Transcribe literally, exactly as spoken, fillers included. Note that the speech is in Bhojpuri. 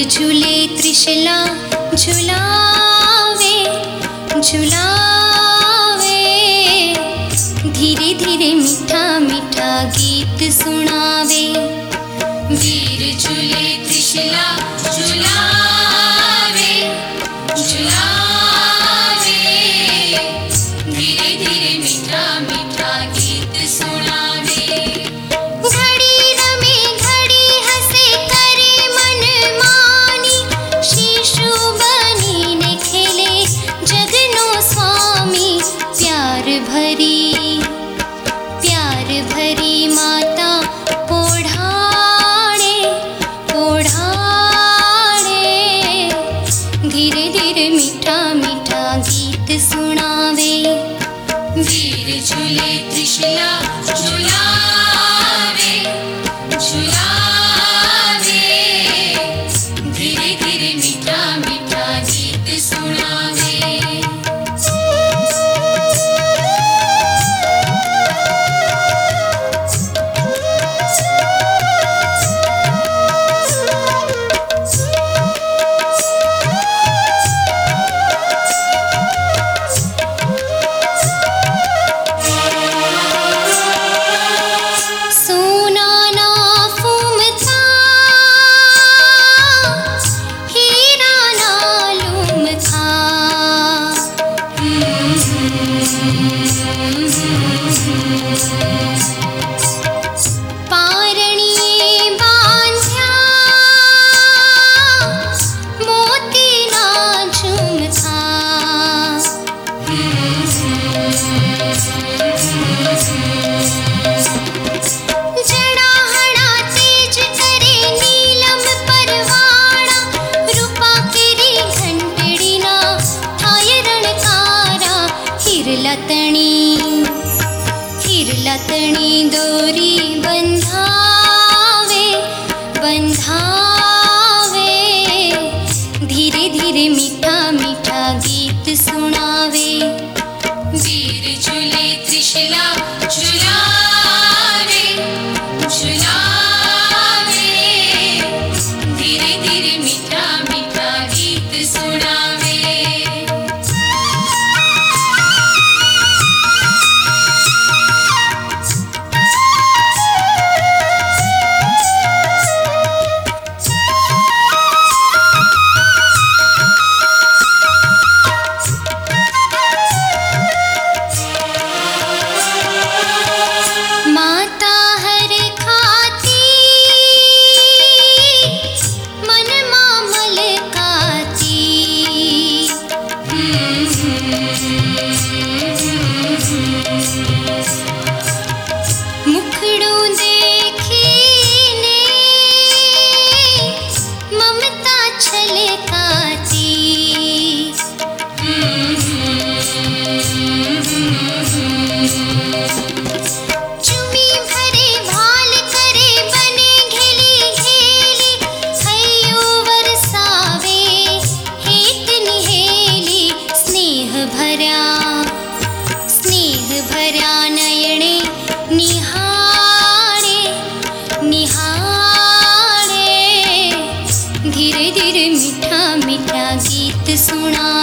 झूले त्रिशला झुलावे झुलावे, धीरे धीरे मीठा मीठा गीत सुनावे। वीर झूले त्रिशला झुलावे झुलावे, धीरे धीरे मीठा मीठा गीत सुनावे। घड़ी रमे घड़ी हंसे करे मन मानी, शिशु बनी ने खेले जगनो स्वामी। प्यार भरी प्यार भरी माता पोढ़ाड़े पोढ़ाड़े, धीरे धीरे मीठा मीठा गीत सुनावे। वीर झूले त्रिशला झुलावे झुलावे, धीरे धीरे मीठा मीठा गीत सुनावे। लतणी दोरी बंधावे बंधावे, धीरे धीरे मीठा मीठा गीत सुनावे। वीर झूले त्रिशला झुलावे झुलावे, धीरे धीरे मीठा मीठा गीत सुनावे। मुखड़ों देखीने ममता छलकाती, चुमी भरे भाल करे बने घेली घेली, हयो बरसावे हेत निहेली। स्नेह भरा स्नेह भरा नयने निहारे निहारे, धीरे धीरे मीठा मीठा गीत सुना।